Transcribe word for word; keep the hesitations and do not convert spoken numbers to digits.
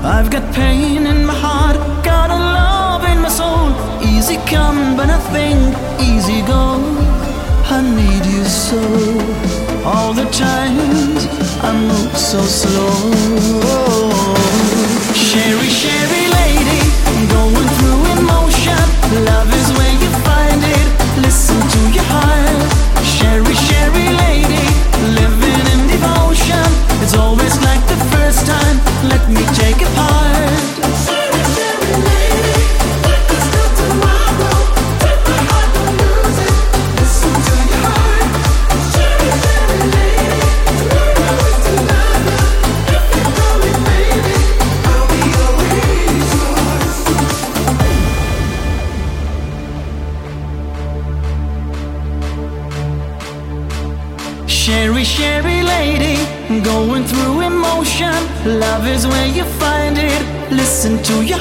I've got pain in my heart, got a love in my soul. Easy come, but nothing easy go. I need you so. All the times I move so slow. Sherry, Sherry lady, going through emotion. Love is where you find it. Listen to your heart. Sherry, Sherry lady, living in devotion. It's always like the first time. Let me take it part. Sherry, Sherry lady, like there's no tomorrow. Take my heart, don't lose it. Listen to your heart. Sherry, Sherry lady, tomorrow is tonight. If you call me baby, I'll be always yours. Sherry, Sherry lady, going through emotion. Love is where you find it. Listen to your